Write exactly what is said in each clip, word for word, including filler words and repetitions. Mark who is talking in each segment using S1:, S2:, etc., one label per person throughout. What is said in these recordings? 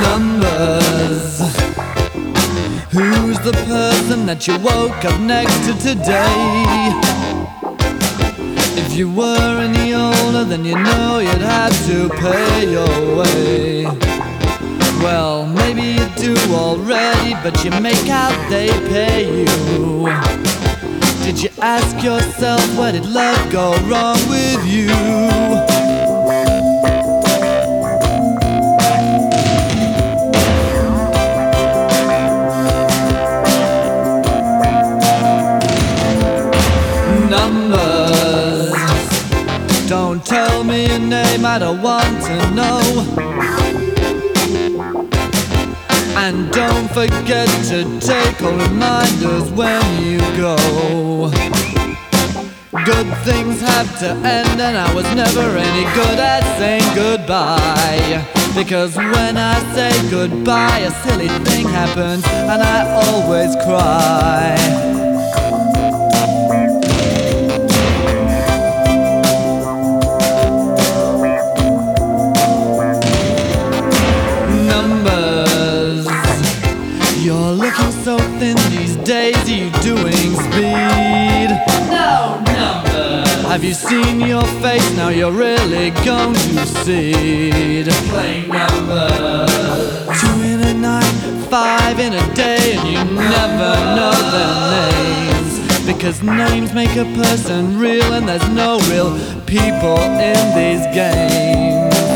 S1: Numbers. Who's the person that you woke up next to today? If you were any older, then you know you'd have to pay your way. Well, maybe you do already, but you make out they pay you. Did you ask yourself, where did love go wrong with you? Numbers. Don't tell me your name, I don't want to know. And don't forget to take all reminders when you go. Good things have to end, and I was never any good at saying goodbye. Because when I say goodbye, a silly thing happens, and I always cry. You're looking so thin these days, are you doing speed? No number. Have you seen your face? Now you're really going to seed. Playing numbers. Two in a night, five in a day, and you never know their names. Because names make a person real, and there's no real people in these games.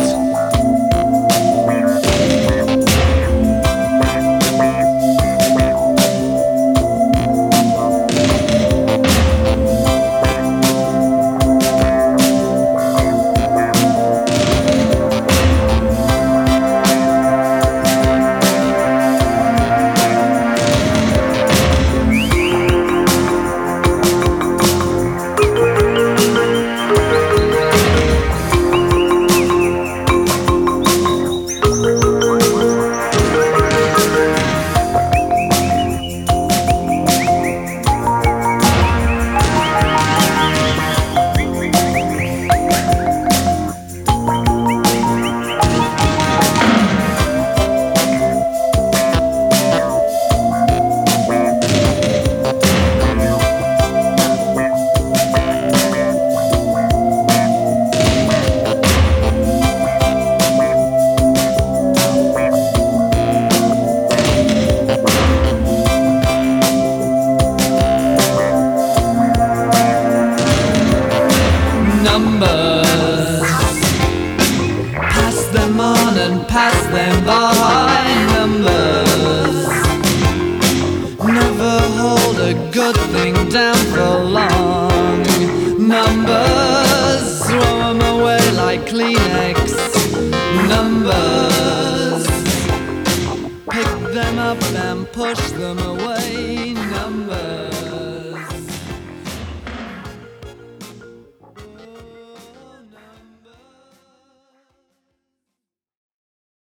S1: Numbers. Pass them on and pass them by. Numbers. Never hold a good thing down for long. Numbers. Throw them away like Kleenex. Numbers. Pick them up and push them away.